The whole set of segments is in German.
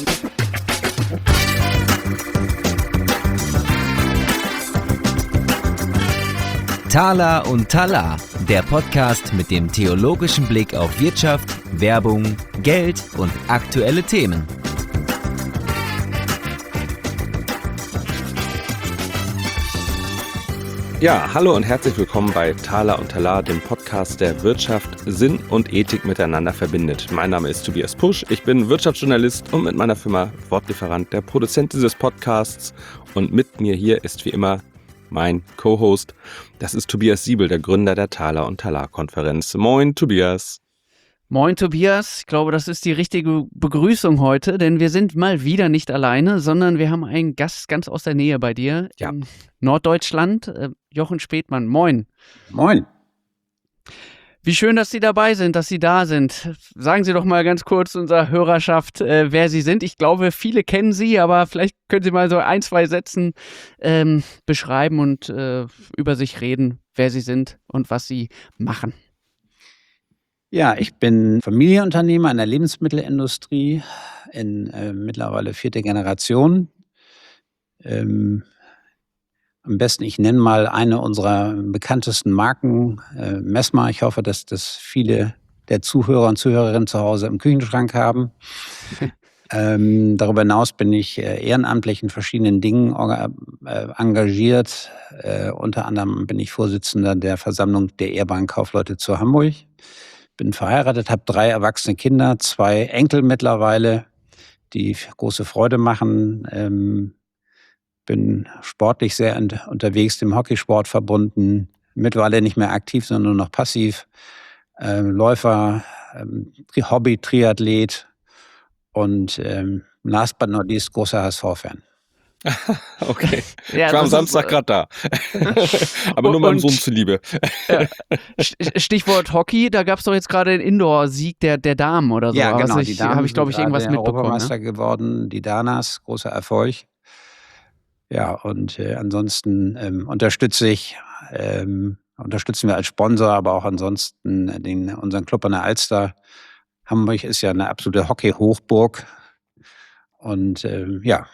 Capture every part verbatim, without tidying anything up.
Tala und Tala, der Podcast mit dem theologischen Blick auf Wirtschaft, Werbung, Geld und aktuelle Themen. Ja, hallo und herzlich willkommen bei Tala und Tala, dem Podcast, der Wirtschaft, Sinn und Ethik miteinander verbindet. Mein Name ist Tobias Pusch, ich bin Wirtschaftsjournalist und mit meiner Firma Wortlieferant der Produzent dieses Podcasts. Und mit mir hier ist wie immer mein Co-Host, das ist Tobias Siebel, der Gründer der Tala und Tala Konferenz. Moin Tobias. Moin Tobias, ich glaube, das ist die richtige Begrüßung heute, denn wir sind mal wieder nicht alleine, sondern wir haben einen Gast ganz aus der Nähe bei dir, ja. in Norddeutschland, äh, Jochen Späthmann. Moin. Moin. Wie schön, dass Sie dabei sind, dass Sie da sind. Sagen Sie doch mal ganz kurz unserer Hörerschaft, äh, wer Sie sind. Ich glaube, viele kennen Sie, aber vielleicht können Sie mal so ein, zwei Sätzen ähm, beschreiben und äh, über sich reden, wer Sie sind und was Sie machen. Ja, ich bin Familienunternehmer in der Lebensmittelindustrie in äh, mittlerweile vierte Generation. Ähm, am besten, ich nenne mal eine unserer bekanntesten Marken, äh, Messmer. Ich hoffe, dass das viele der Zuhörer und Zuhörerinnen zu Hause im Küchenschrank haben. ähm, darüber hinaus bin ich äh, ehrenamtlich in verschiedenen Dingen orga- äh, engagiert. Äh, unter anderem bin ich Vorsitzender der Versammlung der ehrbaren Kaufleute zu Hamburg. Bin verheiratet, habe drei erwachsene Kinder, zwei Enkel mittlerweile, die große Freude machen. Ähm, bin sportlich sehr un- unterwegs, dem Hockeysport verbunden. Mittlerweile nicht mehr aktiv, sondern nur noch passiv. Ähm, Läufer, ähm, Hobby-Triathlet und ähm, last but not least großer H S V-Fan. Okay, Ja, ich war am das Samstag ist, gerade da, aber nur meinem und- Sohn zuliebe. Ja. St- Stichwort Hockey, da gab es doch jetzt gerade den Indoor-Sieg der, der Damen oder so. Ja, genau. Also Die ich, Damen habe ich, glaube ich, sind irgendwas gerade mitbekommen. Europameister Ne? geworden, die Danas, großer Erfolg. Ja, und äh, ansonsten ähm, unterstütze ich, ähm, unterstützen wir als Sponsor, aber auch ansonsten den, unseren Club an der Alster. Hamburg ist ja eine absolute Hockey-Hochburg. Und ähm, ja,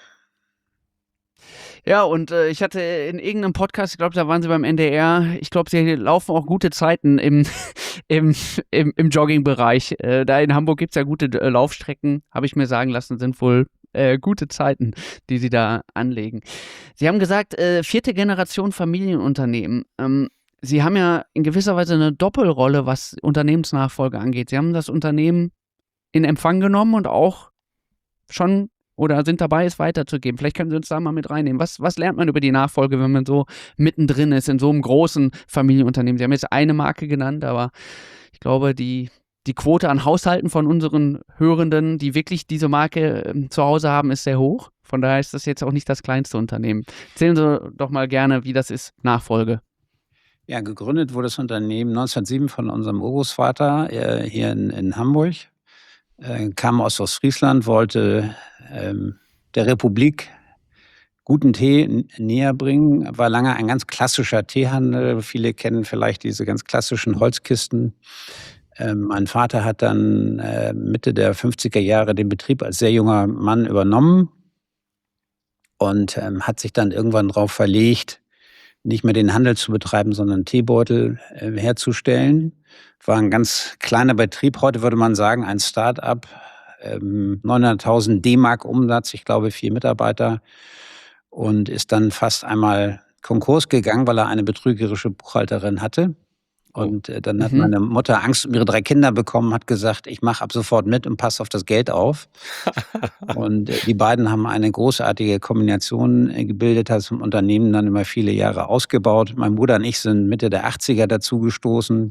Ja, und äh, ich hatte in irgendeinem Podcast, ich glaube, da waren Sie beim N D R, ich glaube, Sie laufen auch gute Zeiten im, im, im, im Jogging-Bereich. Äh, da in Hamburg gibt es ja gute äh, Laufstrecken, habe ich mir sagen lassen, sind wohl äh, gute Zeiten, die Sie da anlegen. Sie haben gesagt, äh, vierte Generation Familienunternehmen. Ähm, Sie haben ja in gewisser Weise eine Doppelrolle, was Unternehmensnachfolge angeht. Sie haben das Unternehmen in Empfang genommen und auch schon oder sind dabei, es weiterzugeben. Vielleicht können Sie uns da mal mit reinnehmen. Was, was lernt man über die Nachfolge, wenn man so mittendrin ist, in so einem großen Familienunternehmen? Sie haben jetzt eine Marke genannt, aber ich glaube, die, die Quote an Haushalten von unseren Hörenden, die wirklich diese Marke ähm, zu Hause haben, ist sehr hoch. Von daher ist das jetzt auch nicht das kleinste Unternehmen. Erzählen Sie doch mal gerne, wie das ist, Nachfolge. ja, gegründet wurde das Unternehmen neunzehnhundertsieben von unserem Urgroßvater äh, hier in, in Hamburg. Äh, kam aus Ostfriesland, wollte ähm, der Republik guten Tee n- näher bringen. War lange ein ganz klassischer Teehandel. Viele kennen vielleicht diese ganz klassischen Holzkisten. Ähm, mein Vater hat dann äh, Mitte der fünfziger Jahre den Betrieb als sehr junger Mann übernommen und ähm, hat sich dann irgendwann darauf verlegt, nicht mehr den Handel zu betreiben, sondern Teebeutel äh, herzustellen. War ein ganz kleiner Betrieb, heute würde man sagen ein Start-up, ähm, neunhunderttausend D-Mark Umsatz, ich glaube vier Mitarbeiter, und ist dann fast einmal Konkurs gegangen, weil er eine betrügerische Buchhalterin hatte. Und äh, dann hat Mhm. meine Mutter Angst um ihre drei Kinder bekommen, hat gesagt, ich mache ab sofort mit und passe auf das Geld auf. Und äh, die beiden haben eine großartige Kombination äh, gebildet, hat das Unternehmen dann über viele Jahre ausgebaut. Mein Bruder und ich sind Mitte der achtziger dazugestoßen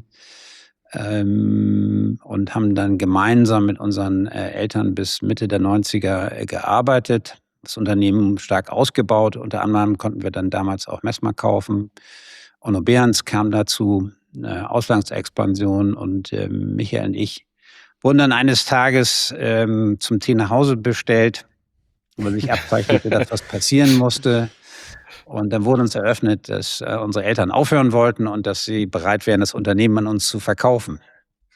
ähm, und haben dann gemeinsam mit unseren äh, Eltern bis Mitte der neunziger äh, gearbeitet. Das Unternehmen stark ausgebaut. Unter anderem konnten wir dann damals auch Messmer kaufen. Onno Behrens kam dazu, eine Auslandsexpansion, und äh, Michael und ich wurden dann eines Tages ähm, zum Tee nach Hause bestellt, weil sich abzeichnete, dass was passieren musste. Und dann wurde uns eröffnet, dass äh, unsere Eltern aufhören wollten und dass sie bereit wären, das Unternehmen an uns zu verkaufen.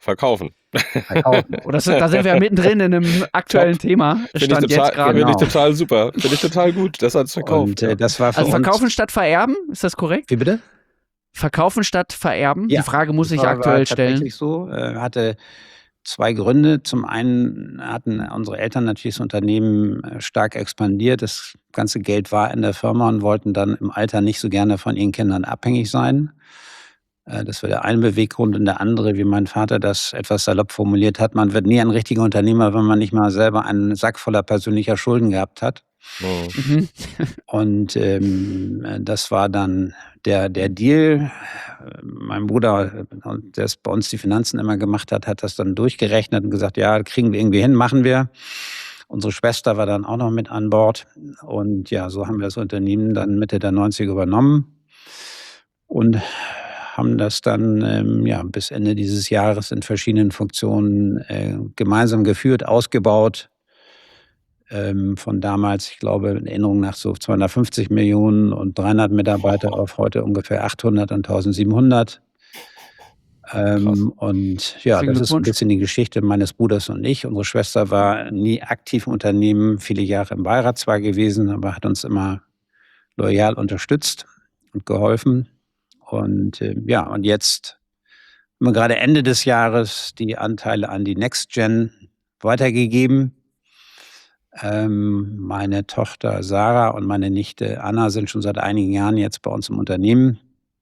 Verkaufen. Verkaufen. Oh, das, da sind wir ja mittendrin in einem aktuellen Top. Thema. Finde ich, Stand total, jetzt gerade. finde ich Genau. total super. Finde ich total gut, dass er es verkauft. Und äh, ja. das war für Also uns. verkaufen statt vererben, ist das korrekt? Wie bitte? Verkaufen statt vererben? Ja, Die Frage muss das ich war, aktuell war stellen. tatsächlich so. Äh, hatte zwei Gründe. Zum einen hatten unsere Eltern natürlich das Unternehmen äh, stark expandiert. Das ganze Geld war in der Firma und wollten dann im Alter nicht so gerne von ihren Kindern abhängig sein. Äh, das war der eine Beweggrund. Und der andere, wie mein Vater das etwas salopp formuliert hat, man wird nie ein richtiger Unternehmer, wenn man nicht mal selber einen Sack voller persönlicher Schulden gehabt hat. Oh. Mhm. Und ähm, das war dann der, der Deal. Mein Bruder, der es bei uns die Finanzen immer gemacht hat, hat das dann durchgerechnet und gesagt, ja, kriegen wir irgendwie hin, machen wir. Unsere Schwester war dann auch noch mit an Bord. Und ja, so haben wir das Unternehmen dann Mitte der neunziger übernommen und haben das dann ähm, ja, bis Ende dieses Jahres in verschiedenen Funktionen äh, gemeinsam geführt, ausgebaut. Ähm, von damals, ich glaube, in Erinnerung nach so zweihundertfünfzig Millionen und dreihundert Mitarbeiter auf heute ungefähr achthundert und eintausendsiebenhundert. Ähm, und ja, Herzlichen das ist ein Glückwunsch. bisschen die Geschichte meines Bruders und ich. Unsere Schwester war nie aktiv im Unternehmen, viele Jahre im Beirat zwar gewesen, aber hat uns immer loyal unterstützt und geholfen. Und äh, ja, und jetzt haben wir gerade Ende des Jahres die Anteile an die NextGen weitergegeben. Ähm, meine Tochter Sarah und meine Nichte Anna sind schon seit einigen Jahren jetzt bei uns im Unternehmen.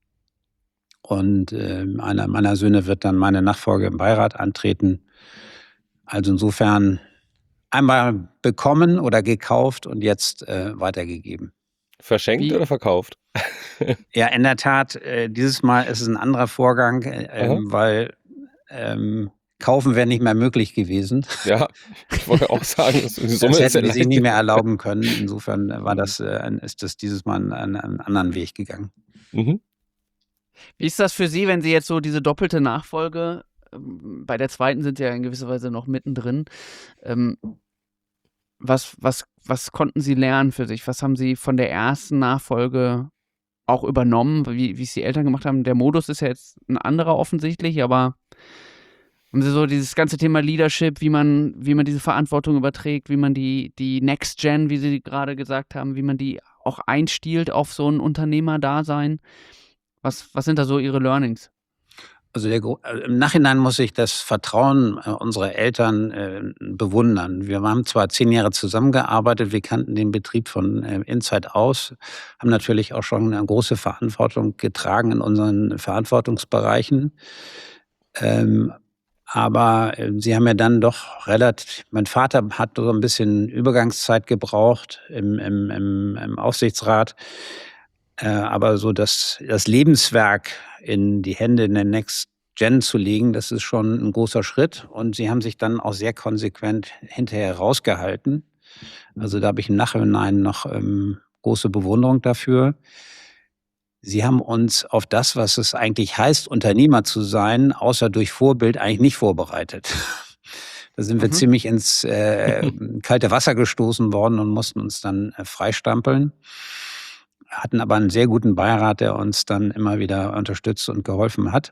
Und äh, einer meiner Söhne wird dann meine Nachfolge im Beirat antreten. Also insofern einmal bekommen oder gekauft und jetzt äh, weitergegeben. Verschenkt Wie- oder verkauft? Ja, in der Tat, äh, dieses Mal ist es ein anderer Vorgang, äh, Aha. ähm, weil ähm, kaufen wäre nicht mehr möglich gewesen. Ja, ich wollte auch sagen, das, die Summe Das ist ja hätten die sich leicht. nicht mehr erlauben können. Insofern war Mhm. das, äh, ein- ist das dieses Mal einen, einen anderen Weg gegangen. Mhm. Wie ist das für Sie, wenn Sie jetzt so diese doppelte Nachfolge, ähm, bei der zweiten sind Sie ja in gewisser Weise noch mittendrin, ähm, was, was, was konnten Sie lernen für sich? Was haben Sie von der ersten Nachfolge auch übernommen, wie, wie es die Eltern gemacht haben? Der Modus ist ja jetzt ein anderer offensichtlich, aber haben Sie so dieses ganze Thema Leadership, wie man, wie man diese Verantwortung überträgt, wie man die, die Next Gen, wie Sie gerade gesagt haben, wie man die auch einstiehlt auf so ein Unternehmerdasein? Was, was sind da so Ihre Learnings? Also der, Gro- äh, im Nachhinein muss ich das Vertrauen äh, unserer Eltern äh, bewundern. Wir haben zwar zehn Jahre zusammengearbeitet, wir kannten den Betrieb von äh, Inside aus, haben natürlich auch schon eine große Verantwortung getragen in unseren Verantwortungsbereichen. Ähm, aber äh, sie haben ja dann doch relativ, mein Vater hat so ein bisschen Übergangszeit gebraucht im, im, im, im Aufsichtsrat. Äh, aber so das, das Lebenswerk in die Hände in der Next Gen zu legen, das ist schon ein großer Schritt. Und sie haben sich dann auch sehr konsequent hinterher rausgehalten. Also da habe ich im Nachhinein noch ähm, große Bewunderung dafür. Sie haben uns auf das, was es eigentlich heißt, Unternehmer zu sein, außer durch Vorbild eigentlich nicht vorbereitet. Da sind wir Mhm. ziemlich ins äh, kalte Wasser gestoßen worden und mussten uns dann äh, freistampeln. Hatten aber einen sehr guten Beirat, der uns dann immer wieder unterstützt und geholfen hat.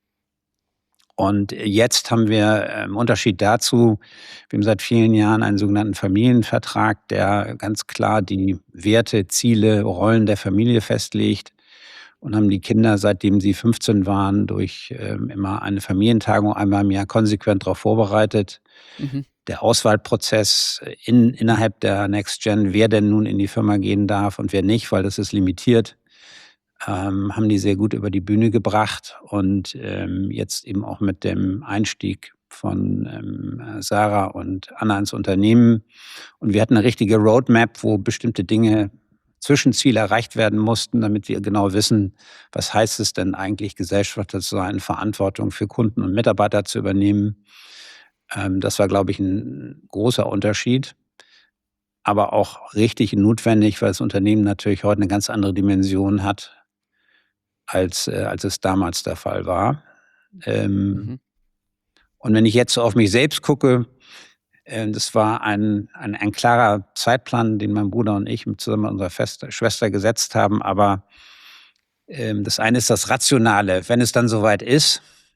Und jetzt haben wir äh, im Unterschied dazu, wir haben seit vielen Jahren einen sogenannten Familienvertrag, der ganz klar die Werte, Ziele, Rollen der Familie festlegt. Und haben die Kinder, seitdem sie fünfzehn waren, durch ähm, immer eine Familientagung einmal im Jahr konsequent darauf vorbereitet. Mhm. Der Auswahlprozess in, innerhalb der Next Gen, wer denn nun in die Firma gehen darf und wer nicht, weil das ist limitiert, ähm, haben die sehr gut über die Bühne gebracht. Und ähm, jetzt eben auch mit dem Einstieg von ähm, Sarah und Anna ins Unternehmen. Und wir hatten eine richtige Roadmap, wo bestimmte Dinge, Zwischenziele erreicht werden mussten, damit wir genau wissen, was heißt es denn eigentlich, Gesellschafter zu sein, Verantwortung für Kunden und Mitarbeiter zu übernehmen. Ähm, das war, glaube ich, ein großer Unterschied, aber auch richtig notwendig, weil das Unternehmen natürlich heute eine ganz andere Dimension hat, als, äh, als es damals der Fall war. Ähm, Mhm. Und wenn ich jetzt so auf mich selbst gucke, äh, das war ein, ein, ein klarer Zeitplan, den mein Bruder und ich zusammen mit unserer Fester, Schwester gesetzt haben. Aber ähm, das eine ist das Rationale. Wenn es dann soweit ist,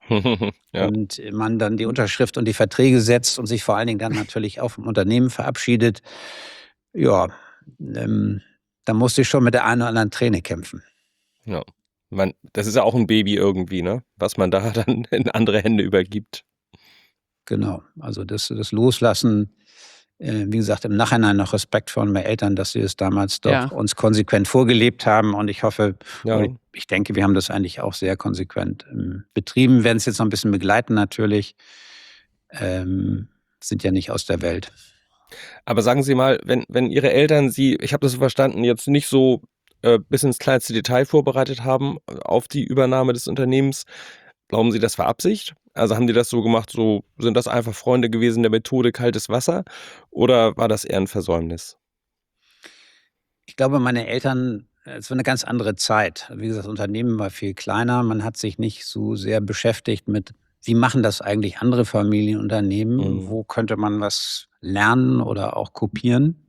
Ja. Und man dann die Unterschrift und die Verträge setzt und sich vor allen Dingen dann natürlich auch vom Unternehmen verabschiedet. Ja, ähm, da musste ich schon mit der einen oder anderen Träne kämpfen. Ja. Man, das ist ja auch ein Baby irgendwie, ne? Was man da dann in andere Hände übergibt. Genau, also das, das Loslassen, äh, wie gesagt, im Nachhinein noch Respekt von meinen Eltern, dass sie es damals doch Ja. uns konsequent vorgelebt haben. Und ich hoffe, Ja. oder ich, ich denke, wir haben das eigentlich auch sehr konsequent ähm, betrieben. Wir werden es jetzt noch ein bisschen begleiten natürlich. Ähm, sind ja nicht aus der Welt. Aber sagen Sie mal, wenn, wenn Ihre Eltern Sie, ich habe das so verstanden, jetzt nicht so äh, bis ins kleinste Detail vorbereitet haben auf die Übernahme des Unternehmens, glauben Sie, das war Absicht? Also haben die das so gemacht, so sind das einfach Freunde gewesen der Methode kaltes Wasser oder war das eher ein Versäumnis? Ich glaube, meine Eltern, es war eine ganz andere Zeit. Wie gesagt, das Unternehmen war viel kleiner. Man hat sich nicht so sehr beschäftigt mit, wie machen das eigentlich andere Familienunternehmen? Mhm. Wo könnte man was lernen oder auch kopieren?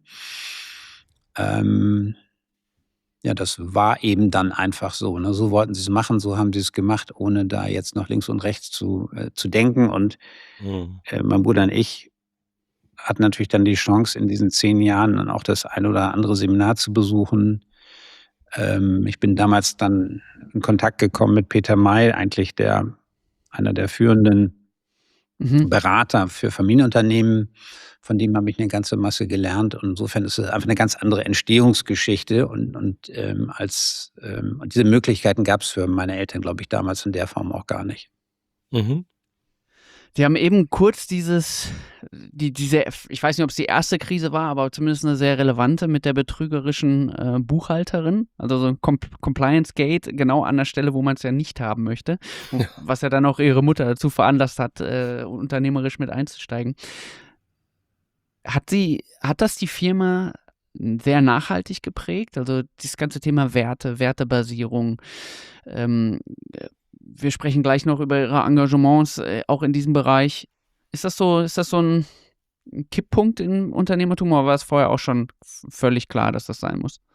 Ähm, ja, das war eben dann einfach so. Ne? So wollten sie es machen, so haben sie es gemacht, ohne da jetzt noch links und rechts zu, äh, zu denken. Und Mhm. äh, mein Bruder und ich hatten natürlich dann die Chance, in diesen zehn Jahren dann auch das ein oder andere Seminar zu besuchen. Ähm, ich bin damals dann in Kontakt gekommen mit Peter May, eigentlich der einer der führenden Mhm. Berater für Familienunternehmen. Von dem habe ich eine ganze Masse gelernt. Und insofern ist es einfach eine ganz andere Entstehungsgeschichte. Und, und ähm, als ähm, und diese Möglichkeiten gab es für meine Eltern, glaube ich, damals in der Form auch gar nicht. Mhm. Sie haben eben kurz dieses, die, diese, ich weiß nicht, ob es die erste Krise war, aber zumindest eine sehr relevante mit der betrügerischen äh, Buchhalterin, also so ein Com- Compliance Gate, genau an der Stelle, wo man es ja nicht haben möchte, wo, was ja dann auch ihre Mutter dazu veranlasst hat, äh, unternehmerisch mit einzusteigen. Hat sie, hat das die Firma sehr nachhaltig geprägt? Also dieses ganze Thema Werte, Wertebasierung, ähm, wir sprechen gleich noch über Ihre Engagements, äh, auch in diesem Bereich. Ist das so, ist das so ein Kipppunkt im Unternehmertum, oder war es vorher auch schon f- völlig klar, dass das sein muss?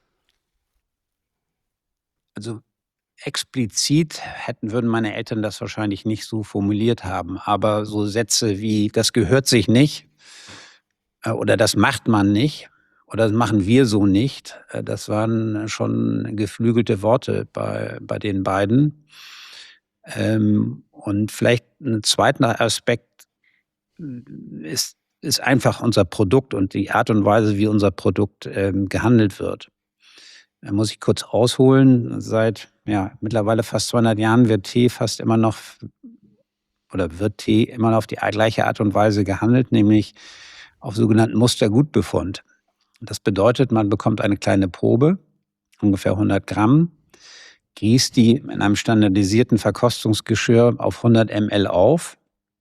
Also explizit hätten, würden meine Eltern das wahrscheinlich nicht so formuliert haben. Aber so Sätze wie, das gehört sich nicht äh, oder das macht man nicht oder das machen wir so nicht, äh, das waren schon geflügelte Worte bei, bei den beiden. Ähm, und vielleicht ein zweiter Aspekt ist, ist einfach unser Produkt und die Art und Weise, wie unser Produkt ähm, gehandelt wird. Da muss ich kurz ausholen. Seit ja, mittlerweile fast zweihundert Jahren wird Tee fast immer noch oder wird Tee immer noch auf die gleiche Art und Weise gehandelt, nämlich auf sogenannten Mustergutbefund. Das bedeutet, man bekommt eine kleine Probe, ungefähr hundert Gramm, gießt die in einem standardisierten Verkostungsgeschirr auf hundert Milliliter auf.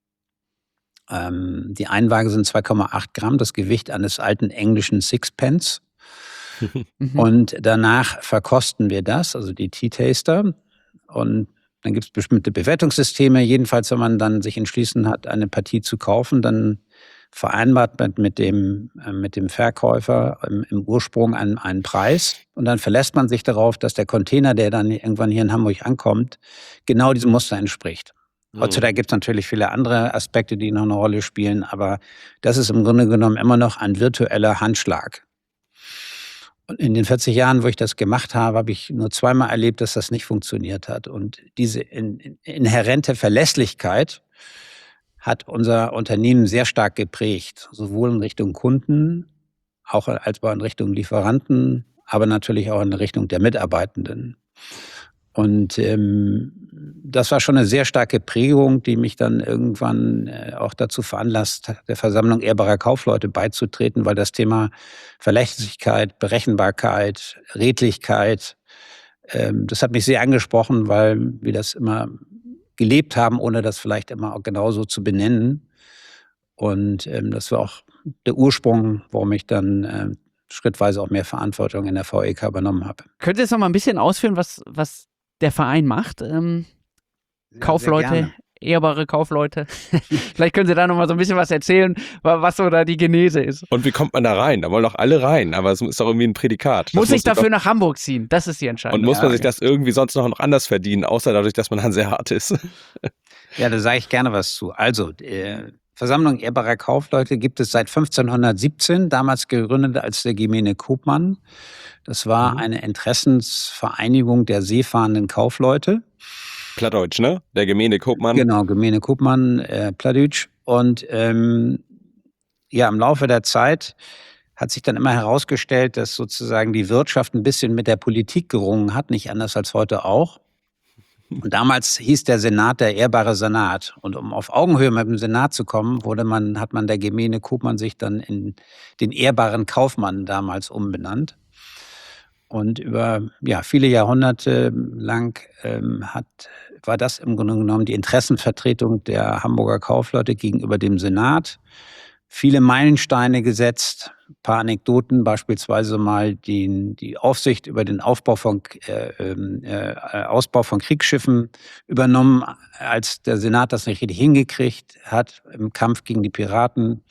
Ähm, die Einwaage sind zwei Komma acht Gramm, das Gewicht eines alten englischen Sixpence. Mhm. Und danach verkosten wir das, also die Tea-Taster. Und dann gibt es bestimmte Bewertungssysteme. Jedenfalls, wenn man dann sich entschließen hat, eine Partie zu kaufen, dann vereinbart man mit dem, äh, mit dem Verkäufer im, im Ursprung einen, einen Preis. Und dann verlässt man sich darauf, dass der Container, der dann irgendwann hier in Hamburg ankommt, genau diesem Muster entspricht. Heutzutage gibt es natürlich viele andere Aspekte, die noch eine Rolle spielen, aber das ist im Grunde genommen immer noch ein virtueller Handschlag. Und in den vierzig Jahren, wo ich das gemacht habe, habe ich nur zweimal erlebt, dass das nicht funktioniert hat. Und diese in, in, inhärente Verlässlichkeit hat unser Unternehmen sehr stark geprägt, sowohl in Richtung Kunden, auch als auch in Richtung Lieferanten, aber natürlich auch in Richtung der Mitarbeitenden. Und ähm, das war schon eine sehr starke Prägung, die mich dann irgendwann äh, auch dazu veranlasst hat, der Versammlung ehrbarer Kaufleute beizutreten, weil das Thema Verlässlichkeit, Berechenbarkeit, Redlichkeit, ähm, das hat mich sehr angesprochen, weil wir das immer gelebt haben, ohne das vielleicht immer auch genauso zu benennen. Und ähm, das war auch der Ursprung, warum ich dann äh, schrittweise auch mehr Verantwortung in der V E K übernommen habe. Können Sie jetzt noch mal ein bisschen ausführen, was, was der Verein macht? Ähm, Kaufleute, ehrbare Kaufleute. Vielleicht können Sie da noch mal so ein bisschen was erzählen, was so da die Genese ist. Und wie kommt man da rein? Da wollen doch alle rein, aber es ist doch irgendwie ein Prädikat. Das Muss ich musst du dafür doch- nach Hamburg ziehen? Das ist die Entscheidung. Und muss man Ja, sich das irgendwie sonst noch anders verdienen, außer dadurch, dass man Hanseat ist? Ja, da sage ich gerne was zu. Also, äh, Versammlung ehrbarer Kaufleute gibt es seit fünfzehnhundertsiebzehn, damals gegründet als der Gemeine Koopman. Das war Mhm. eine Interessensvereinigung der seefahrenden Kaufleute. Plattdeutsch, ne? Der Gemeine Koopman. Genau, Gemeine Koopman, äh, Plattdeutsch. Und ähm, ja, im Laufe der Zeit hat sich dann immer herausgestellt, dass sozusagen die Wirtschaft ein bisschen mit der Politik gerungen hat, nicht anders als heute auch. Und damals hieß der Senat der ehrbare Senat. Und um auf Augenhöhe mit dem Senat zu kommen, wurde man, hat man der Gemeine Koopman sich dann in den ehrbaren Kaufmann damals umbenannt. Und über ja, viele Jahrhunderte lang ähm, hat, war das im Grunde genommen die Interessenvertretung der Hamburger Kaufleute gegenüber dem Senat. Viele Meilensteine gesetzt, ein paar Anekdoten, beispielsweise mal die, die Aufsicht über den Aufbau von, äh, äh, Ausbau von Kriegsschiffen übernommen, als der Senat das nicht richtig hingekriegt hat im Kampf gegen die Piraten.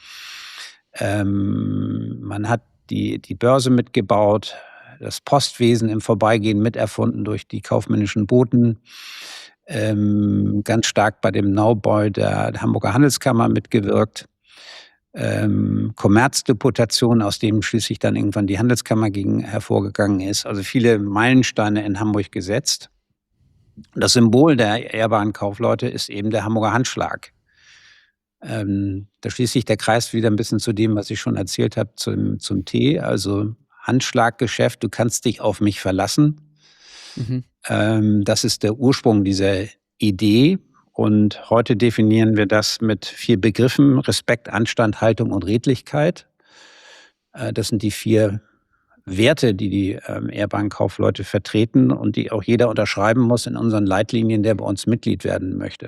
Ähm, man hat die, die Börse mitgebaut, das Postwesen im Vorbeigehen miterfunden durch die kaufmännischen Boten. Ähm, ganz stark bei dem Neubau der Hamburger Handelskammer mitgewirkt. Ähm, Kommerzdeputation, aus dem schließlich dann irgendwann die Handelskammer gegen hervorgegangen ist. Also viele Meilensteine in Hamburg gesetzt. Das Symbol der ehrbaren Kaufleute ist eben der Hamburger Handschlag. Ähm, da schließt sich der Kreis wieder ein bisschen zu dem, was ich schon erzählt habe, zum, zum Tee. Also Handschlaggeschäft, du kannst dich auf mich verlassen. Mhm. Ähm, das ist der Ursprung dieser Idee. Und heute definieren wir das mit vier Begriffen: Respekt, Anstand, Haltung und Redlichkeit. Äh, das sind die vier Werte, die die ähm, ehrbaren Kaufleute vertreten und die auch jeder unterschreiben muss in unseren Leitlinien, der bei uns Mitglied werden möchte.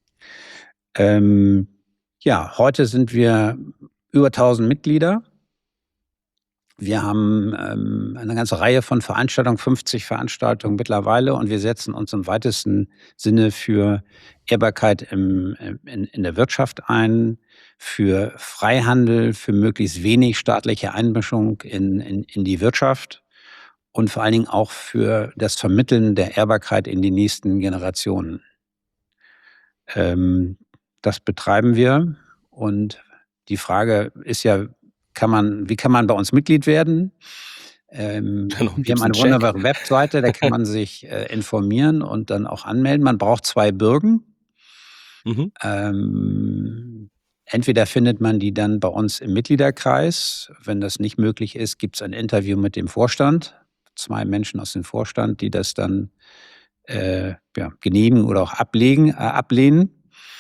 Ähm, ja, heute sind wir über tausend Mitglieder. Wir haben ähm, eine ganze Reihe von Veranstaltungen, fünfzig Veranstaltungen mittlerweile, und wir setzen uns im weitesten Sinne für Ehrbarkeit im, in, in der Wirtschaft ein, für Freihandel, für möglichst wenig staatliche Einmischung in, in, in die Wirtschaft und vor allen Dingen auch für das Vermitteln der Ehrbarkeit in die nächsten Generationen. Ähm, das betreiben wir, und die Frage ist ja, Kann man, wie kann man bei uns Mitglied werden? Ähm, Genau, wir gibt's haben eine einen Check? wunderbare Webseite, da kann man sich äh, informieren und dann auch anmelden. Man braucht zwei Bürgen. Mhm. Ähm, entweder findet man die dann bei uns im Mitgliederkreis. Wenn das nicht möglich ist, gibt es ein Interview mit dem Vorstand. Zwei Menschen aus dem Vorstand, die das dann äh, ja, genehmigen oder auch ablegen, äh, ablehnen.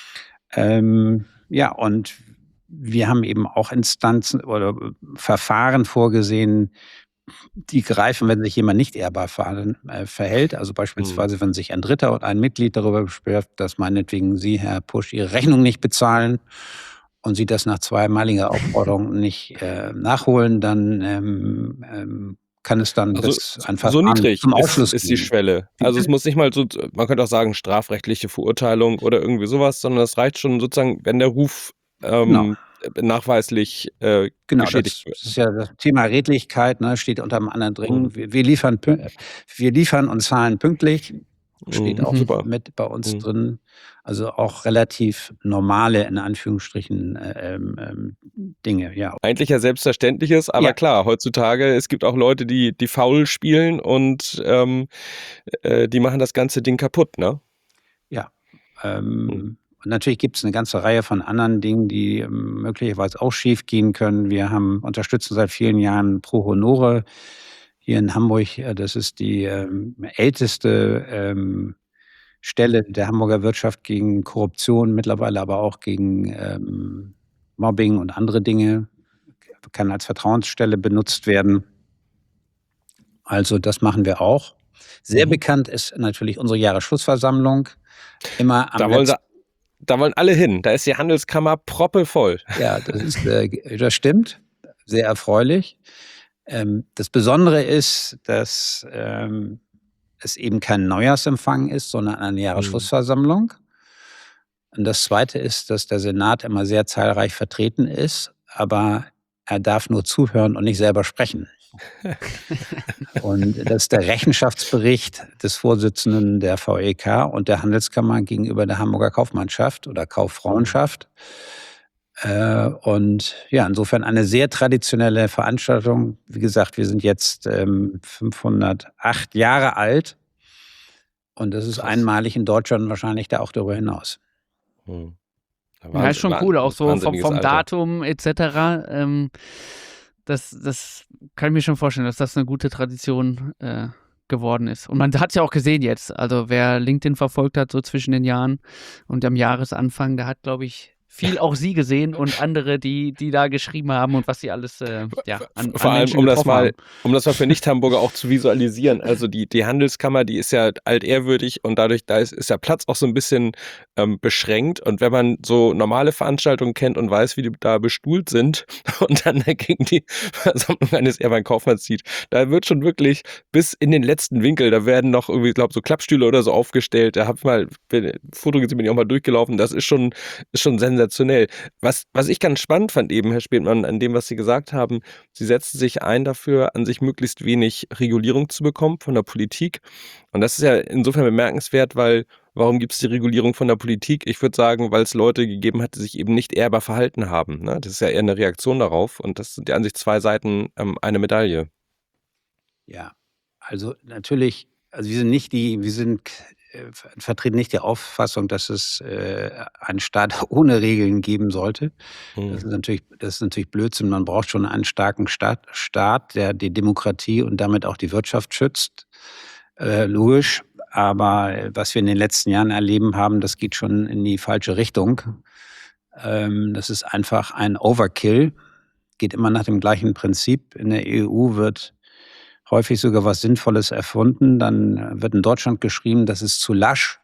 Ähm, ja, und wir haben eben auch Instanzen oder Verfahren vorgesehen, die greifen, wenn sich jemand nicht ehrbar verhält. Also beispielsweise, wenn sich ein Dritter und ein Mitglied darüber beschwert, dass meinetwegen Sie, Herr Pusch, Ihre Rechnung nicht bezahlen und Sie das nach zweimaliger Aufforderung nicht äh, nachholen, dann ähm, ähm, kann es dann Also bis ein so Verfahren niedrig zum ist, Aufschluss ist die geben. Schwelle. Also es muss nicht mal so, man könnte auch sagen, strafrechtliche Verurteilung oder irgendwie sowas, sondern es reicht schon sozusagen, wenn der Ruf Genau. ähm, nachweislich äh, Genau, geschädigt das wird. ist ja das Thema Redlichkeit, ne, steht unter einem anderen drin. Mhm. Wir, wir, liefern, pü- wir liefern und zahlen pünktlich, steht Mhm, auch super. mit bei uns Mhm. drin. Also auch relativ normale, in Anführungsstrichen, äh, ähm, ähm, Dinge, ja. Eigentlich ja Selbstverständliches, aber Ja. klar, heutzutage, es gibt auch Leute, die, die faul spielen und ähm, äh, die machen das ganze Ding kaputt, ne? Ja. Mhm. Ähm, und natürlich gibt es eine ganze Reihe von anderen Dingen, die ähm, möglicherweise auch schief gehen können. Wir haben unterstützen seit vielen Jahren Pro Honore hier in Hamburg. Äh, Das ist die ähm, älteste ähm, Stelle der Hamburger Wirtschaft gegen Korruption, mittlerweile aber auch gegen ähm, Mobbing und andere Dinge. Kann als Vertrauensstelle benutzt werden. Also das machen wir auch. Sehr Mhm. bekannt ist natürlich unsere Jahresschlussversammlung. Immer am Da wollen, letzten sie, da wollen alle hin. Da ist die Handelskammer proppevoll. Ja, das ist, äh, das stimmt. Sehr erfreulich. Ähm, das Besondere ist, dass ähm, es eben kein Neujahrsempfang ist, sondern eine Jahresschlussversammlung. Und das Zweite ist, dass der Senat immer sehr zahlreich vertreten ist, aber er darf nur zuhören und nicht selber sprechen. Und das ist der Rechenschaftsbericht des Vorsitzenden der V E K und der Handelskammer gegenüber der Hamburger Kaufmannschaft oder Kauffrauenschaft. Äh, und ja, insofern eine sehr traditionelle Veranstaltung. Wie gesagt, wir sind jetzt ähm, fünfhundertacht Jahre alt und das ist Krass. einmalig in Deutschland und wahrscheinlich da auch darüber hinaus. Hm. Ja, Ja, ist schon Wahnsinn, cool, auch so vom, wahnsinniges vom Alter. Datum et cetera. Ähm, das, das kann ich mir schon vorstellen, dass das eine gute Tradition äh, geworden ist. Und man hat es ja auch gesehen jetzt. Also wer LinkedIn verfolgt hat, so zwischen den Jahren und am Jahresanfang, der hat, glaube ich, viel auch Sie gesehen und andere, die, die da geschrieben haben und was sie alles äh, ja, an, Vor an allem, Menschen um das getroffen mal, haben. um das mal für Nicht-Hamburger auch zu visualisieren. Also die, die Handelskammer, die ist ja altehrwürdig und dadurch, da ist, ist der Platz auch so ein bisschen ähm, beschränkt. Und wenn man so normale Veranstaltungen kennt und weiß, wie die da bestuhlt sind und dann dagegen die Versammlung eines Ehrbein-Kaufmanns zieht, da wird schon wirklich bis in den letzten Winkel, da werden noch irgendwie, ich glaube, so Klappstühle oder so aufgestellt. Da habe ich mal ein Foto gesehen, bin ich auch mal durchgelaufen. Das ist schon, ist schon sensationell. Was, was ich ganz spannend fand eben, Herr Spätmann, an dem, was Sie gesagt haben, Sie setzen sich ein dafür, an sich möglichst wenig Regulierung zu bekommen von der Politik. Und das ist ja insofern bemerkenswert, weil warum gibt es die Regulierung von der Politik? Ich würde sagen, weil es Leute gegeben hat, die sich eben nicht ehrbar verhalten haben. Ne? Das ist ja eher eine Reaktion darauf. Und das sind ja an sich zwei Seiten ähm, eine Medaille. Ja, also natürlich, also wir sind nicht die, wir sind äh, vertreten nicht die Auffassung, dass es äh, einen Staat ohne Regeln geben sollte. Hm. Das ist natürlich, das ist natürlich Blödsinn. Man braucht schon einen starken Staat, Staat, der die Demokratie und damit auch die Wirtschaft schützt. Äh, logisch. Aber äh, was wir in den letzten Jahren erleben haben, das geht schon in die falsche Richtung. Ähm, das ist einfach ein Overkill. Geht immer nach dem gleichen Prinzip. In der E U wird häufig sogar was Sinnvolles erfunden. Dann wird in Deutschland geschrieben, das ist zu lasch.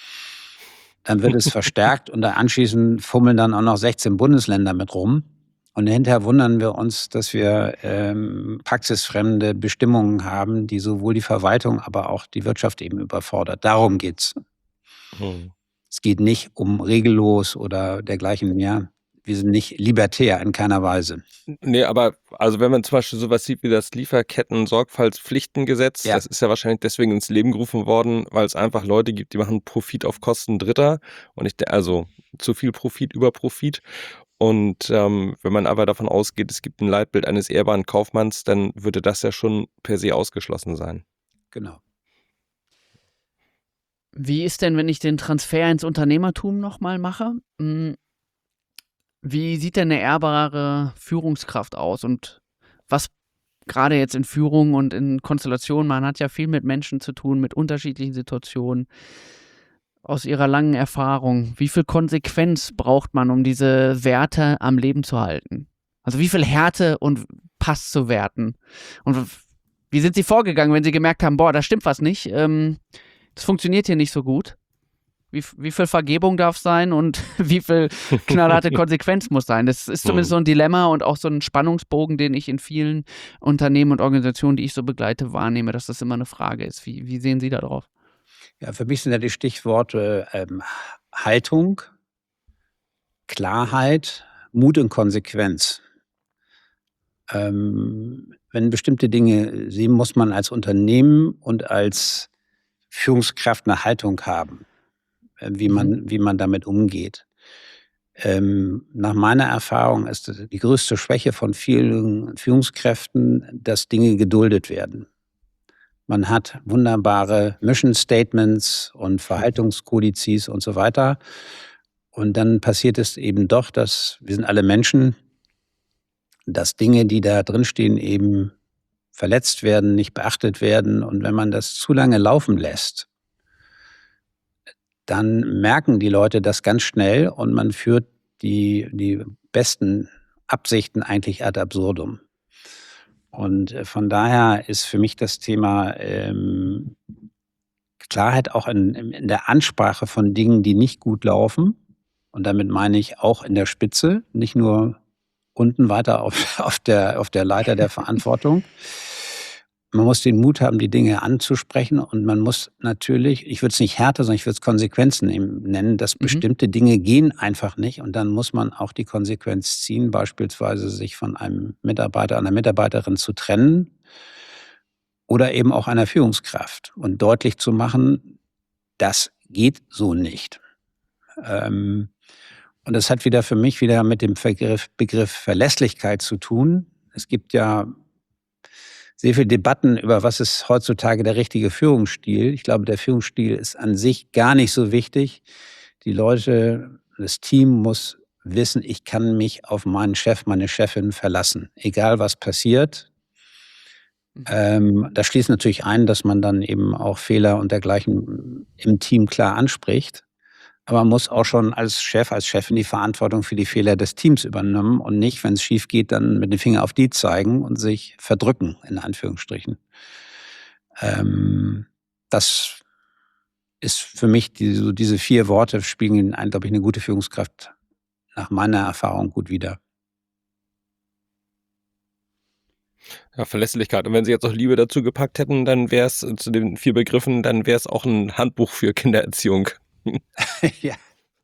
Dann wird es verstärkt und dann anschließend fummeln dann auch noch sechzehn Bundesländer mit rum. Und hinterher wundern wir uns, dass wir ähm, praxisfremde Bestimmungen haben, die sowohl die Verwaltung, aber auch die Wirtschaft eben überfordert. Darum geht's. Hm. Es geht nicht um regellos oder dergleichen mehr. Wir sind nicht libertär in keiner Weise. Nee, aber also wenn man zum Beispiel sowas sieht wie das Lieferketten-Sorgfaltspflichtengesetz, Ja. das ist ja wahrscheinlich deswegen ins Leben gerufen worden, weil es einfach Leute gibt, die machen Profit auf Kosten Dritter und ich, also zu viel Profit über Profit. Und ähm, wenn man aber davon ausgeht, es gibt ein Leitbild eines ehrbaren Kaufmanns, dann würde das ja schon per se ausgeschlossen sein. Genau. Wie ist denn, wenn ich den Transfer ins Unternehmertum nochmal mache? Hm, Wie sieht denn eine ehrbare Führungskraft aus? Und was gerade jetzt in Führung und in Konstellation, man hat ja viel mit Menschen zu tun, mit unterschiedlichen Situationen. Aus Ihrer langen Erfahrung, wie viel Konsequenz braucht man, um diese Werte am Leben zu halten? Also wie viel Härte und Pass zu werten? Und wie sind Sie vorgegangen, wenn Sie gemerkt haben, boah, da stimmt was nicht, ähm, das funktioniert hier nicht so gut? Wie, wie viel Vergebung darf sein und wie viel knallharte Konsequenz muss sein? Das ist zumindest so ein Dilemma und auch so ein Spannungsbogen, den ich in vielen Unternehmen und Organisationen, die ich so begleite, wahrnehme, dass das immer eine Frage ist. Wie, wie sehen Sie da drauf? Ja, für mich sind ja die Stichworte ähm, Haltung, Klarheit, Mut und Konsequenz. Ähm, wenn bestimmte Dinge sehen, muss man als Unternehmen und als Führungskraft eine Haltung haben, äh, wie Mhm. man, wie man damit umgeht. Ähm, nach meiner Erfahrung ist die größte Schwäche von vielen Führungskräften, dass Dinge geduldet werden. Man hat wunderbare Mission Statements und Verhaltenskodizes und so weiter. Und dann passiert es eben doch, dass wir sind alle Menschen, dass Dinge, die da drinstehen, eben verletzt werden, nicht beachtet werden. Und wenn man das zu lange laufen lässt, dann merken die Leute das ganz schnell und man führt die, die besten Absichten eigentlich ad absurdum. Und äh, von daher ist für mich das Thema ähm, Klarheit auch in, in der Ansprache von Dingen, die nicht gut laufen. Und damit meine ich auch in der Spitze, nicht nur unten weiter auf, auf, der, auf der Leiter der Verantwortung. man muss den Mut haben, die Dinge anzusprechen und man muss natürlich, ich würde es nicht Härte, sondern ich würde es Konsequenzen eben nennen, dass Mhm. bestimmte Dinge gehen einfach nicht und dann muss man auch die Konsequenz ziehen, beispielsweise sich von einem Mitarbeiter, einer Mitarbeiterin zu trennen oder eben auch einer Führungskraft und deutlich zu machen, das geht so nicht. Ähm, und das hat wieder für mich wieder mit dem Begriff, Begriff Verlässlichkeit zu tun. Es gibt ja sehr viele Debatten über, was ist heutzutage der richtige Führungsstil. Ich glaube, der Führungsstil ist an sich gar nicht so wichtig. Die Leute, das Team muss wissen, ich kann mich auf meinen Chef, meine Chefin verlassen, egal was passiert. Mhm. Ähm, das schließt natürlich ein, dass man dann eben auch Fehler und dergleichen im Team klar anspricht. Aber man muss auch schon als Chef, als Chefin die Verantwortung für die Fehler des Teams übernehmen und nicht, wenn es schief geht, dann mit dem Finger auf die zeigen und sich verdrücken, in Anführungsstrichen. Ähm, das ist für mich, die, so diese vier Worte spiegeln, ein, glaube ich, eine gute Führungskraft nach meiner Erfahrung gut wider. Ja, Verlässlichkeit. Und wenn Sie jetzt noch Liebe dazu gepackt hätten, dann wäre es zu den vier Begriffen, dann wäre es auch ein Handbuch für Kindererziehung. ja.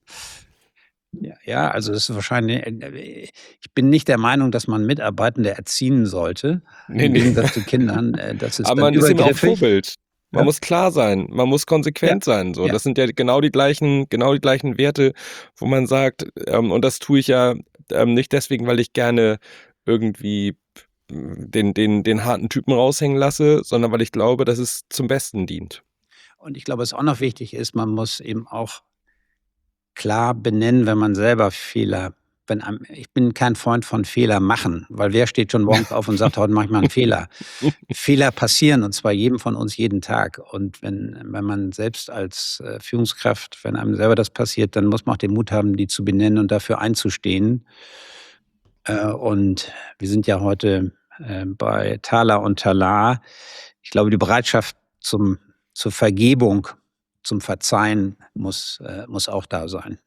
Ja, ja, also es ist wahrscheinlich, äh, ich bin nicht der Meinung, dass man Mitarbeitende erziehen sollte, Nee, im nee. Gegensatz zu Kindern. Äh, Das ist Aber dann man ist eben auch übergriffig. Vorbild. Man Ja. muss klar sein, man muss konsequent Ja, sein. So, ja. das sind ja genau die gleichen, genau die gleichen Werte, wo man sagt, ähm, und das tue ich ja ähm, nicht deswegen, weil ich gerne irgendwie den, den, den harten Typen raushängen lasse, sondern weil ich glaube, dass es zum Besten dient. Und ich glaube, was auch noch wichtig ist, man muss eben auch klar benennen, wenn man selber Fehler, wenn einem, ich bin kein Freund von Fehler machen, weil wer steht schon morgens auf und sagt, heute mache ich mal einen Fehler. Fehler passieren und zwar jedem von uns jeden Tag. Und wenn, wenn man selbst als äh, Führungskraft, wenn einem selber das passiert, dann muss man auch den Mut haben, die zu benennen und dafür einzustehen. Äh, und wir sind ja heute äh, bei Thaler und Talar. Ich glaube, die Bereitschaft zum, zur Vergebung, zum Verzeihen muss, äh, muss auch da sein.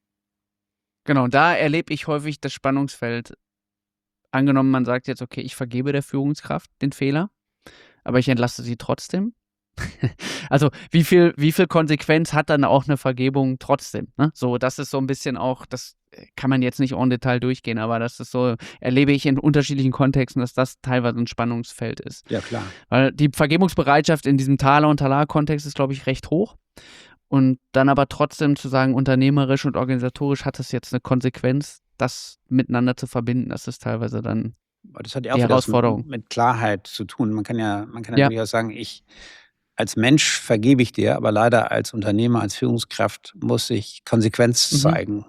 Genau, da erlebe ich häufig das Spannungsfeld. Angenommen, man sagt jetzt, okay, ich vergebe der Führungskraft den Fehler, aber ich entlasse sie trotzdem. Also wie viel, wie viel Konsequenz hat dann auch eine Vergebung trotzdem? Ne? So, das ist so ein bisschen auch, das kann man jetzt nicht en Detail durchgehen, aber das ist so, erlebe ich in unterschiedlichen Kontexten, dass das teilweise ein Spannungsfeld ist. Ja, klar. Weil die Vergebungsbereitschaft in diesem Thaler- und Talar-Kontext ist, glaube ich, recht hoch. Und dann aber trotzdem zu sagen, unternehmerisch und organisatorisch hat es jetzt eine Konsequenz, das miteinander zu verbinden, das ist teilweise dann Das hat ja auch die wieder was Herausforderung. mit, mit Klarheit zu tun. Man kann ja, man kann Ja. natürlich auch sagen, ich als Mensch vergebe ich dir, aber leider als Unternehmer, als Führungskraft muss ich Konsequenz Mhm. zeigen.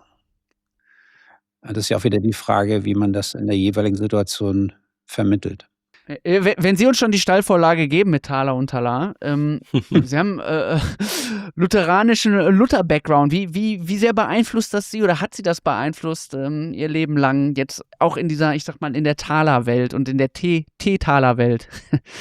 Das ist ja auch wieder die Frage, wie man das in der jeweiligen Situation vermittelt. Äh, wenn- Wenn Sie uns schon die Steilvorlage geben mit Thaler und Talar, ähm, Sie haben äh, lutheranischen Luther-Background. Wie, wie, wie sehr beeinflusst das Sie oder hat Sie das beeinflusst ähm, Ihr Leben lang, jetzt auch in dieser, ich sag mal, in der Thaler-Welt und in der T- T-Thaler-Welt?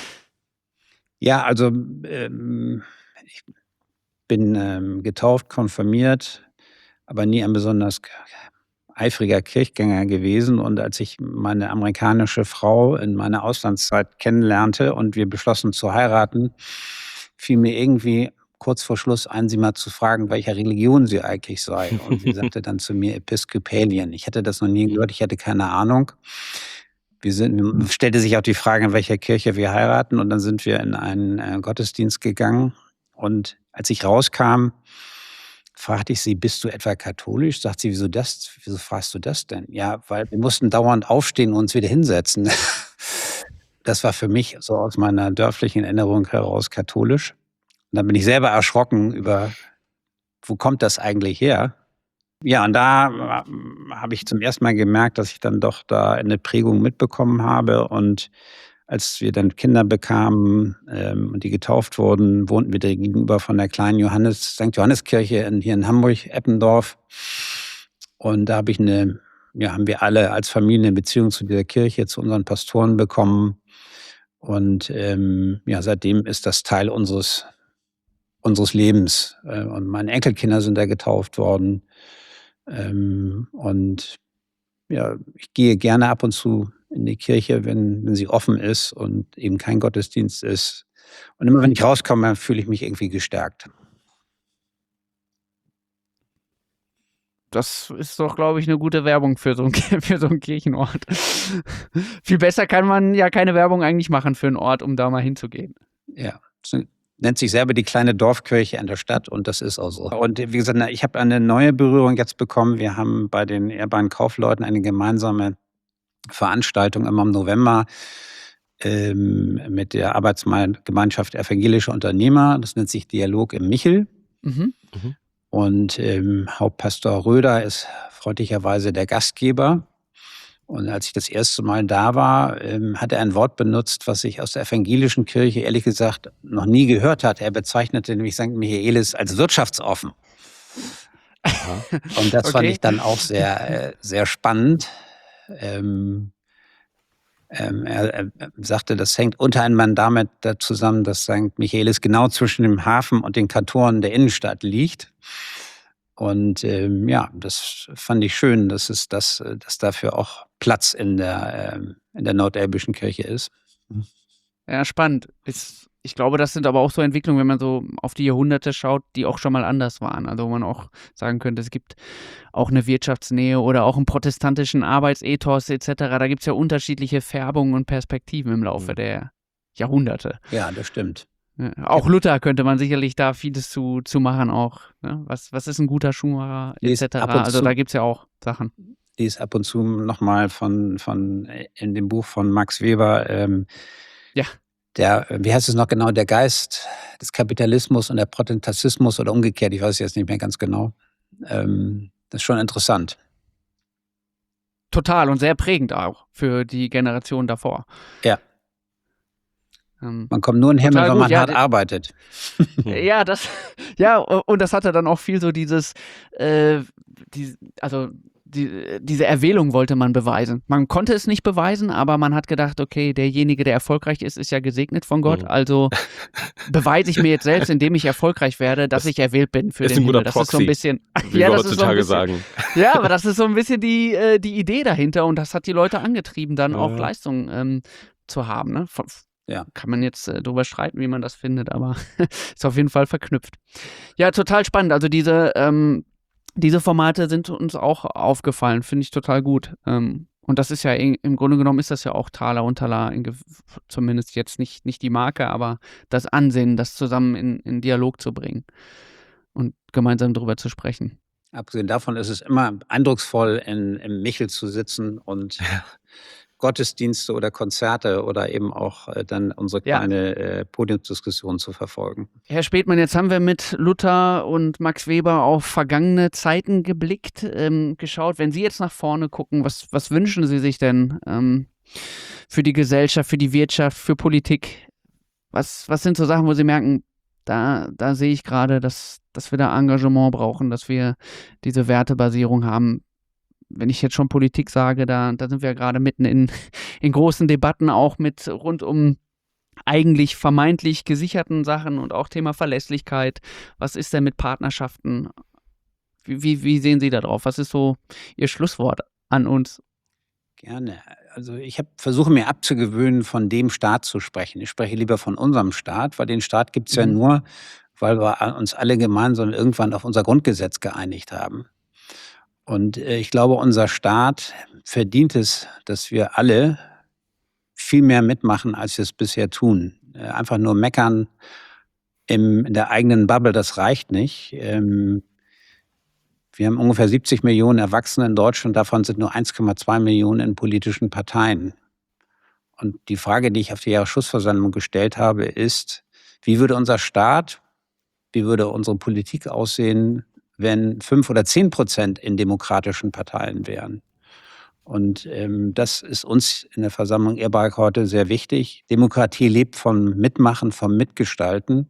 Ja, also ähm, ich bin ähm, getauft, konfirmiert, aber nie ein besonders k- eifriger Kirchgänger gewesen. Und als ich meine amerikanische Frau in meiner Auslandszeit kennenlernte und wir beschlossen zu heiraten, fiel mir irgendwie kurz vor Schluss ein, sie mal zu fragen, welcher Religion sie eigentlich sei. Und sie sagte dann zu mir Episcopalian. Ich hatte das noch nie gehört, ich hatte keine Ahnung. Wir sind, stellte sich auch die Frage, in welcher Kirche wir heiraten. Und dann sind wir in einen äh, Gottesdienst gegangen. Und als ich rauskam, fragte ich sie, bist du etwa katholisch? Sagt sie, wieso das? Wieso fragst du das denn? Ja, weil wir mussten dauernd aufstehen und uns wieder hinsetzen. Das war für mich so aus meiner dörflichen Erinnerung heraus katholisch. Und dann bin ich selber erschrocken über, wo kommt das eigentlich her? Ja, und da äh, habe ich zum ersten Mal gemerkt, dass ich dann doch da eine Prägung mitbekommen habe. Und als wir dann Kinder bekamen ähm, und die getauft wurden, wohnten wir direkt gegenüber von der kleinen Johannes, Sankt Johanneskirche in, hier in Hamburg, Eppendorf. Und da habe ich eine, ja, haben wir alle als Familie eine Beziehung zu dieser Kirche, zu unseren Pastoren bekommen. Und ähm, ja, seitdem ist das Teil unseres, unseres Lebens. Äh, und meine Enkelkinder sind da getauft worden. Ähm, und ja, ich gehe gerne ab und zu in die Kirche, wenn, wenn sie offen ist und eben kein Gottesdienst ist. Und immer wenn ich rauskomme, fühle ich mich irgendwie gestärkt. Das ist doch, glaube ich, eine gute Werbung für so einen, für so einen Kirchenort. Viel besser kann man ja keine Werbung eigentlich machen für einen Ort, um da mal hinzugehen. Ja, es nennt sich selber die kleine Dorfkirche in der Stadt und das ist auch so. Und wie gesagt, ich habe eine neue Berührung jetzt bekommen. Wir haben bei den ehrbaren Kaufleuten eine gemeinsame Veranstaltung immer im November ähm, mit der Arbeitsgemeinschaft Evangelische Unternehmer. Das nennt sich Dialog im Michel. Mhm. Mhm. Und ähm, Hauptpastor Röder ist freundlicherweise der Gastgeber. Und als ich das erste Mal da war, ähm, hat er ein Wort benutzt, was ich aus der evangelischen Kirche ehrlich gesagt noch nie gehört hatte. Er bezeichnete nämlich Sankt Michaelis als wirtschaftsoffen. Aha. Und das fand Okay. ich dann auch sehr, äh, sehr spannend. Ähm, ähm, er, er sagte, das hängt unter anderem damit da zusammen, dass Sankt Michaelis genau zwischen dem Hafen und den Kantoren der Innenstadt liegt. Und ähm, ja, das fand ich schön, dass es das, dass dafür auch Platz in der, ähm, in der Nordelbischen Kirche ist. Ja, spannend. Ist, ich glaube, das sind aber auch so Entwicklungen, wenn man so auf die Jahrhunderte schaut, die auch schon mal anders waren. Also wo man auch sagen könnte, es gibt auch eine Wirtschaftsnähe oder auch einen protestantischen Arbeitsethos et cetera. Da gibt es ja unterschiedliche Färbungen und Perspektiven im Laufe Mhm. der Jahrhunderte. Ja, das stimmt. Ja, auch Luther könnte man sicherlich da vieles zu, zu machen auch. Ne? Was, was ist ein guter Schuhmacher et Lies cetera. ab und Also zu- da gibt es ja auch Sachen. Die ist ab und zu nochmal von, von, in dem Buch von Max Weber, ähm, Ja. der, wie heißt es noch genau, der Geist des Kapitalismus und der Protestantismus oder umgekehrt, ich weiß es jetzt nicht mehr ganz genau. Ähm, das ist schon interessant. Total und sehr prägend auch für die Generation davor. Ja. Ähm, Man kommt nur in den Himmel, Total wenn gut, man ja, hart d- arbeitet. Ja, das, ja, und das hatte dann auch viel so dieses, äh, die, also die, diese Erwählung wollte man beweisen. Man konnte es nicht beweisen, aber man hat gedacht, okay, derjenige, der erfolgreich ist, ist ja gesegnet von Gott, Mhm. also beweise ich mir jetzt selbst, indem ich erfolgreich werde, dass Das ich erwählt bin für ist den ein guter Himmel. Das ist so Proxy, ein bisschen, Wie ja, wir das ist so ein heutzutage bisschen, sagen. ja, aber das ist so ein bisschen die, äh, die Idee dahinter und das hat die Leute angetrieben, dann auch Ja. Leistung ähm, zu haben. Ne? Von, Ja. Kann man jetzt äh, drüber streiten, wie man das findet, aber ist auf jeden Fall verknüpft. Ja, total spannend. Also diese, ähm, diese Formate sind uns auch aufgefallen, finde ich total gut. Ähm, und das ist ja in, im Grunde genommen ist das ja auch Thaler und Talar, in, Ge- zumindest jetzt nicht, nicht die Marke, aber das Ansinnen, das zusammen in, in Dialog zu bringen und gemeinsam drüber zu sprechen. Abgesehen davon ist es immer eindrucksvoll, in, im Michel zu sitzen und Gottesdienste oder Konzerte oder eben auch äh, dann unsere Ja. kleine äh, Podiumsdiskussion zu verfolgen. Herr Späthmann, jetzt haben wir mit Luther und Max Weber auf vergangene Zeiten geblickt, ähm, geschaut. Wenn Sie jetzt nach vorne gucken, was, was wünschen Sie sich denn ähm, für die Gesellschaft, für die Wirtschaft, für Politik? Was, was sind so Sachen, wo Sie merken, da, da sehe ich gerade, dass, dass wir da Engagement brauchen, dass wir diese Wertebasierung haben? Wenn ich jetzt schon Politik sage, da, da sind wir gerade mitten in, in großen Debatten, auch mit rund um eigentlich vermeintlich gesicherten Sachen und auch Thema Verlässlichkeit. Was ist denn mit Partnerschaften? Wie, wie, wie sehen Sie da drauf? Was ist so Ihr Schlusswort an uns? Gerne. Also ich hab, versuche mir abzugewöhnen, von dem Staat zu sprechen. Ich spreche lieber von unserem Staat, weil den Staat gibt es ja Mhm. nur, weil wir uns alle gemeinsam irgendwann auf unser Grundgesetz geeinigt haben. Und äh, ich glaube, unser Staat verdient es, dass wir alle viel mehr mitmachen, als wir es bisher tun. Äh, einfach nur meckern im, in der eigenen Bubble, das reicht nicht. Ähm, wir haben ungefähr siebzig Millionen Erwachsene in Deutschland, davon sind nur eins Komma zwei Millionen in politischen Parteien. Und die Frage, die ich auf die Jahresschussversammlung gestellt habe, ist, wie würde unser Staat, wie würde unsere Politik aussehen, wenn fünf oder zehn Prozent in demokratischen Parteien wären? Und ähm, das ist uns in der Versammlung Ehrbark heute sehr wichtig. Demokratie lebt vom Mitmachen, vom Mitgestalten.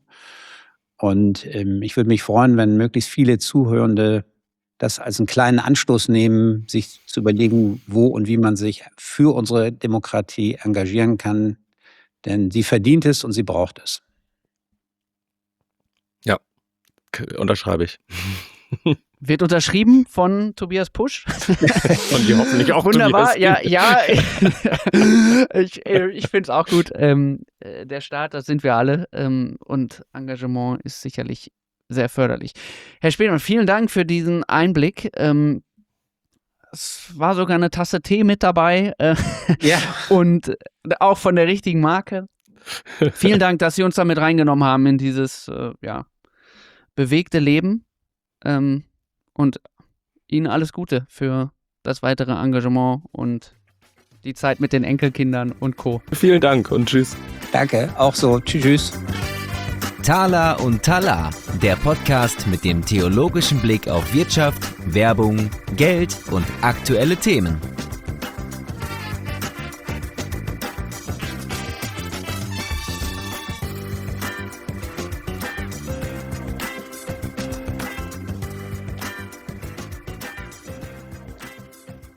Und ähm, ich würde mich freuen, wenn möglichst viele Zuhörende das als einen kleinen Anstoß nehmen, sich zu überlegen, wo und wie man sich für unsere Demokratie engagieren kann. Denn sie verdient es und sie braucht es. K- Unterschreibe ich. Wird unterschrieben von Tobias Pusch. Von dir hoffentlich auch. Wunderbar, Tobias. ja, ja. ich ich finde es auch gut. Ähm, der Staat, das sind wir alle. Ähm, und Engagement ist sicherlich sehr förderlich. Herr Spehlmann, vielen Dank für diesen Einblick. Ähm, es war sogar eine Tasse Tee mit dabei. Äh, Ja. Und auch von der richtigen Marke. Vielen Dank, dass Sie uns da mit reingenommen haben in dieses äh, ja, bewegte Leben. Ähm, und Ihnen alles Gute für das weitere Engagement und die Zeit mit den Enkelkindern und Co. Vielen Dank und tschüss. Danke, auch so. Tschüss, tschüss. Tala und Tala, der Podcast mit dem theologischen Blick auf Wirtschaft, Werbung, Geld und aktuelle Themen.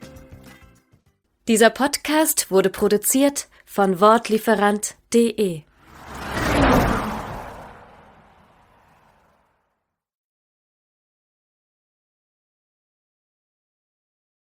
Dieser Podcast wurde produziert von wortlieferant punkt de.